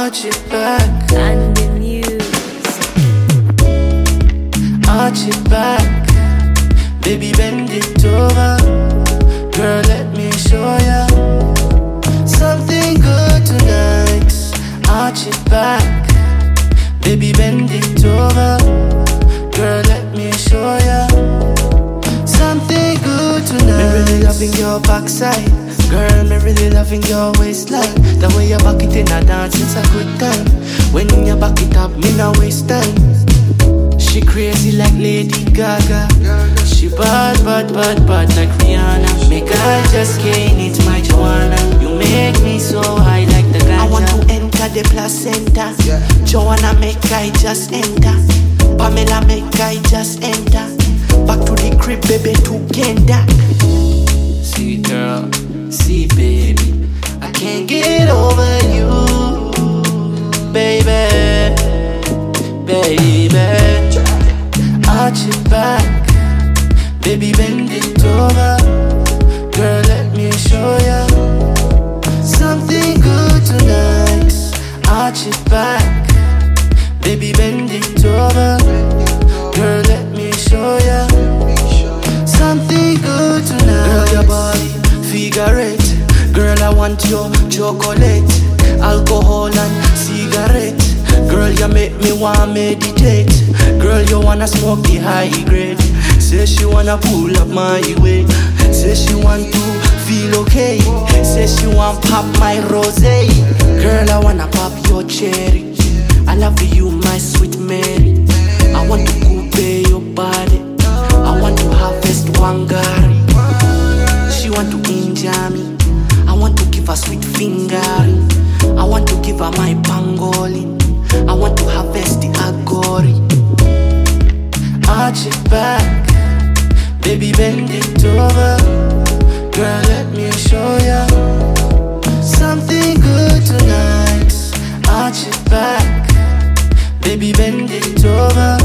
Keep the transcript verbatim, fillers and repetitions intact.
Arch it back. And the news. Arch it back. Baby, bend it over. Girl, let me show ya something good tonight. Arch it back. Baby, bend it over. Girl, let me show ya something good tonight. Me really loving your backside. Girl, me really loving your waistline. The way you back it in a dance, it's a good time. When you back it up, me no waste time. She crazy like Lady Gaga. She bad, bad, bad, bad like Rihanna. Make I just can't eat my Joanna. You make me so high like the ganja. I want to enter the placenta. Joanna, make I just enter. Pamela, make I just enter. Back to the crib, baby, together. See girl, see baby, I can't get over you, baby, baby. Arch it back, baby, bend it over. Girl, let me show ya something good tonight. Arch it back, baby, bend it over. Girl, let me show ya something good tonight. Girl, your body, figure eight. Girl, I want your chocolate, alcohol and cigarette. Girl, you make me wanna meditate. Girl, you wanna smoke the high grade. Say she wanna pull up my weight. Say she want to feel okay. Say she want pop my rosé. Girl, I wanna pop your cherry. I love you, my sweet Mary. I want to coupe your body. I want to harvest Wangari. She want to injure me. I want to give her sweet fingering. I want to give her my pangolin. I want to harvest the agori. Arch it back, baby, bend it over. Girl, let me show ya something good tonight. Arch it back, baby, bend it over.